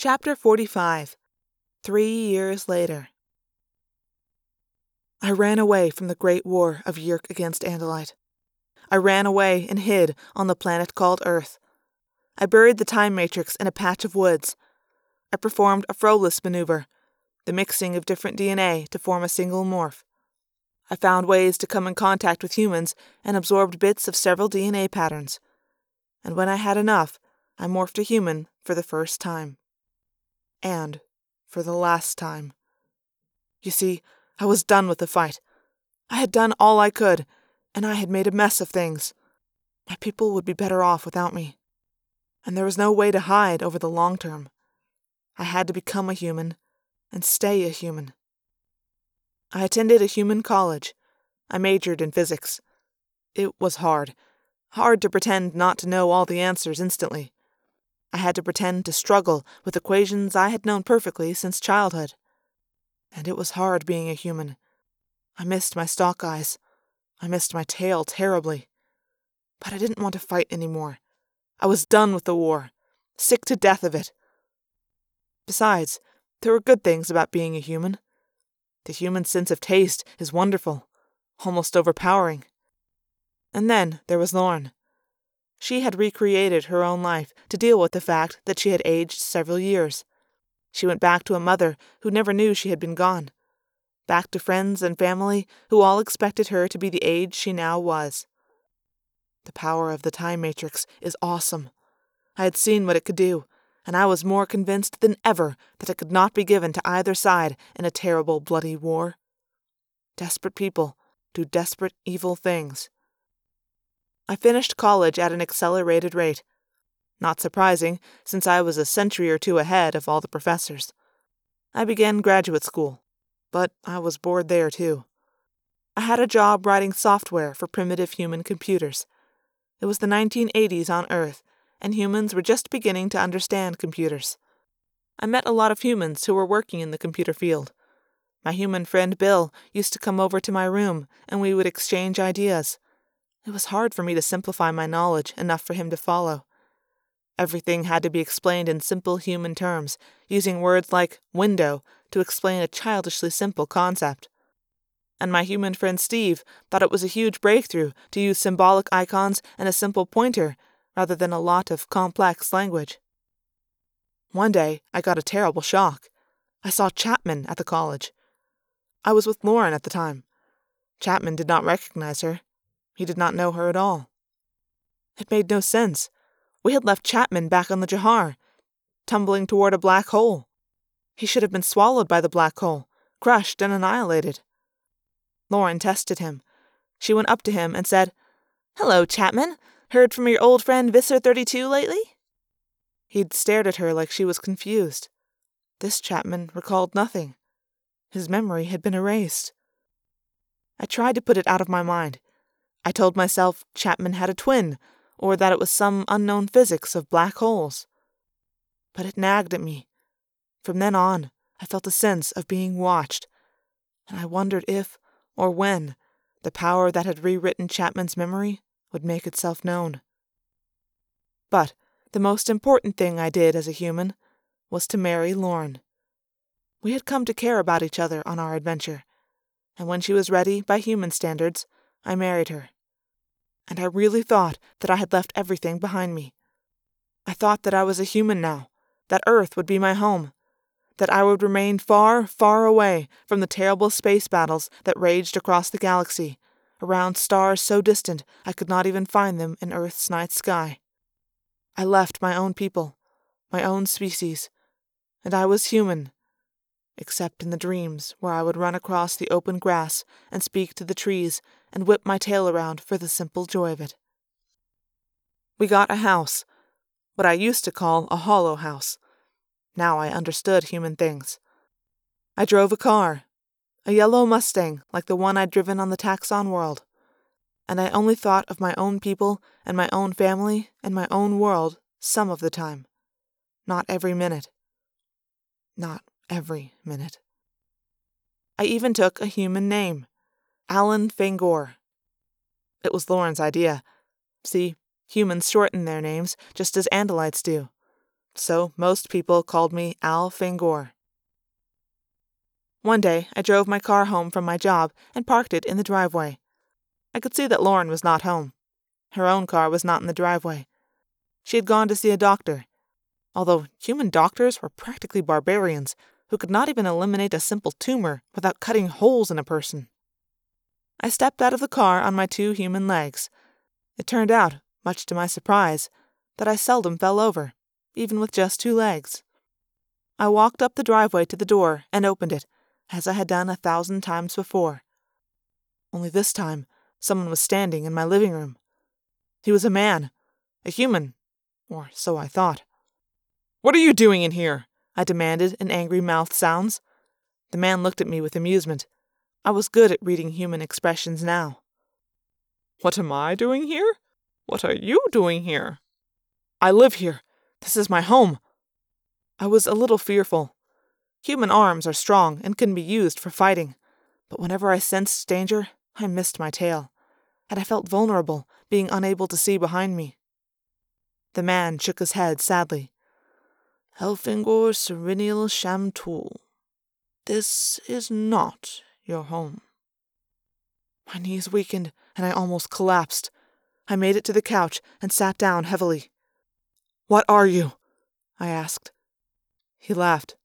Chapter 45. 3 years later. I ran away from the great war of Yeerk against Andalite. I ran away and hid on the planet called Earth. I buried the time matrix in a patch of woods. I performed a Froebel's maneuver, the mixing of different DNA to form a single morph. I found ways to come in contact with humans and absorbed bits of several DNA patterns. And when I had enough, I morphed a human for the first time. And for the last time. You see, I was done with the fight. I had done all I could, and I had made a mess of things. My people would be better off without me. And there was no way to hide over the long term. I had to become a human, and stay a human. I attended a human college. I majored in physics. It was hard to pretend not to know all the answers instantly. I had to pretend to struggle with equations I had known perfectly since childhood. And it was hard being a human. I missed my stalk eyes. I missed my tail terribly. But I didn't want to fight anymore. I was done with the war, sick to death of it. Besides, there were good things about being a human. The human sense of taste is wonderful, almost overpowering. And then there was Lauren. She had recreated her own life to deal with the fact that she had aged several years. She went back to a mother who never knew she had been gone. Back to friends and family who all expected her to be the age she now was. The power of the time matrix is awesome. I had seen what it could do, and I was more convinced than ever that it could not be given to either side in a terrible, bloody war. Desperate people do desperate, evil things. I finished college at an accelerated rate. Not surprising, since I was a century or two ahead of all the professors. I began graduate school, but I was bored there too. I had a job writing software for primitive human computers. It was the 1980s on Earth, and humans were just beginning to understand computers. I met a lot of humans who were working in the computer field. My human friend Bill used to come over to my room, and we would exchange ideas. It was hard for me to simplify my knowledge enough for him to follow. Everything had to be explained in simple human terms, using words like window to explain a childishly simple concept. And my human friend Steve thought it was a huge breakthrough to use symbolic icons and a simple pointer rather than a lot of complex language. One day, I got a terrible shock. I saw Chapman at the college. I was with Lauren at the time. Chapman did not recognize her. He did not know her at all. It made no sense. We had left Chapman back on the Jahar, tumbling toward a black hole. He should have been swallowed by the black hole, crushed and annihilated. Lauren tested him. She went up to him and said, "Hello, Chapman. Heard from your old friend Visser 32 lately?" He'd stared at her like she was confused. This Chapman recalled nothing. His memory had been erased. I tried to put it out of my mind. I told myself Chapman had a twin, or that it was some unknown physics of black holes. But it nagged at me. From then on, I felt a sense of being watched, and I wondered if, or when, the power that had rewritten Chapman's memory would make itself known. But the most important thing I did as a human was to marry Lauren. We had come to care about each other on our adventure, and when she was ready by human standards, I married her. And I really thought that I had left everything behind me. I thought that I was a human now, that Earth would be my home, that I would remain far, far away from the terrible space battles that raged across the galaxy, around stars so distant I could not even find them in Earth's night sky. I left my own people, my own species, and I was human, except in the dreams where I would run across the open grass and speak to the trees and whip my tail around for the simple joy of it. We got a house, what I used to call a hollow house. Now I understood human things. I drove a car, a yellow Mustang like the one I'd driven on the Taxon world, and I only thought of my own people and my own family and my own world some of the time. Not every minute. Not every minute. I even took a human name, Alan Fangor. It was Lauren's idea. See, humans shorten their names just as Andalites do. So most people called me Al Fangor. One day, I drove my car home from my job and parked it in the driveway. I could see that Lauren was not home. Her own car was not in the driveway. She had gone to see a doctor, although human doctors were practically barbarians who could not even eliminate a simple tumor without cutting holes in a person. I stepped out of the car on my 2 human legs. It turned out, much to my surprise, that I seldom fell over, even with just 2 legs. I walked up the driveway to the door and opened it, as I had done 1,000 times before. Only this time, someone was standing in my living room. He was a man, a human, or so I thought. "What are you doing in here?" I demanded in angry mouth sounds. The man looked at me with amusement. I was good at reading human expressions now. "What am I doing here? What are you doing here?" "I live here. This is my home." I was a little fearful. Human arms are strong and can be used for fighting, but whenever I sensed danger, I missed my tail, and I felt vulnerable, being unable to see behind me. The man shook his head sadly. "Elfingor Serenial Shamtul, this is not your home." My knees weakened, and I almost collapsed. I made it to the couch and sat down heavily. "What are you?" I asked. He laughed.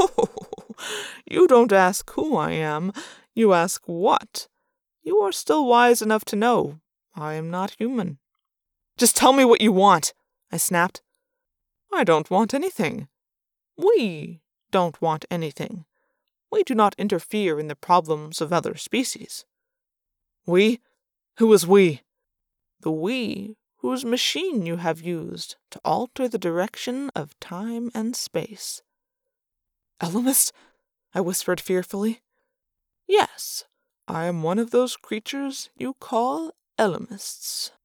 "You don't ask who I am, you ask what. You are still wise enough to know I am not human." "Just tell me what you want," I snapped. "I don't want anything. We don't want anything. We do not interfere in the problems of other species." "We? Who is we?" "The we whose machine you have used to alter the direction of time and space." "Ellimist?" I whispered fearfully. "Yes, I am one of those creatures you call Ellimists."